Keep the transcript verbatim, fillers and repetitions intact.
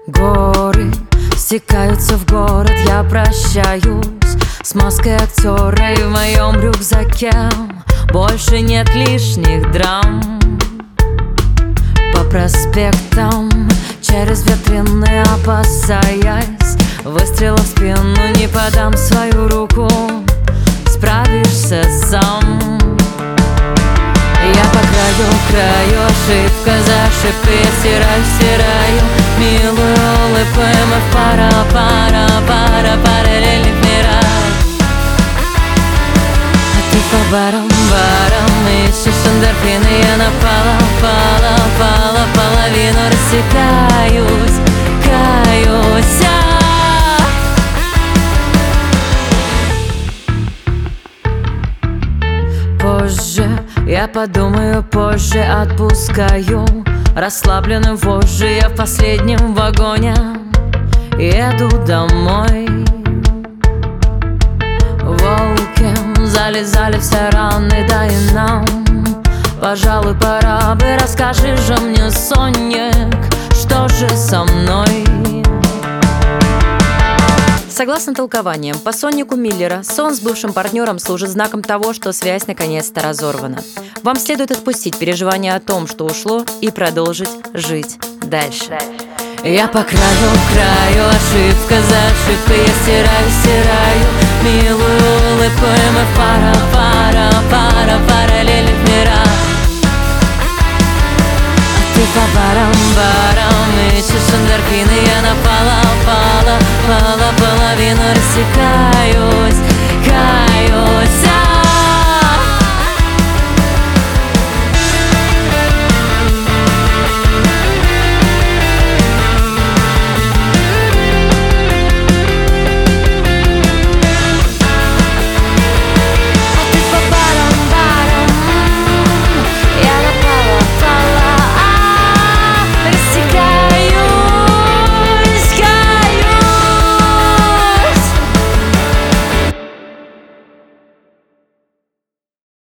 Горы стекаются в город, я прощаюсь с маской актера, и в моем рюкзаке больше нет лишних драм. По проспектам, через витрины, опасаясь выстрела в спину, не подам свою руку, справишься сам. Я по краю, краю, ошибка за ошибкой, я стираю, стираю милую улыбку, и мы в пара, пара, пара параллельных мирах. А ты по барам, барам ищешь эндорфины, я напала, пала, пала, половину рассекаюсь, каюсь. Позже, я подумаю позже, отпускаю расслабленным вожжи, я в последнем вагоне еду домой. Волки залезали все раны, да и нам, пожалуй, пора бы. Расскажи же мне, Соник, что же со мной? Согласно толкованиям по соннику Миллера, сон с бывшим партнером служит знаком того, что связь наконец-то разорвана. Вам следует отпустить переживания о том, что ушло, и продолжить жить дальше. Я по краю, краю, ошибка за ошибкой, я стираю, стираю милую улыбку, и мы в пара, пара, пара параллельных мирах. А ты по барам, барам ищешь эндорфины, я напала, пала, пала, половину рассекаюсь, каюсь.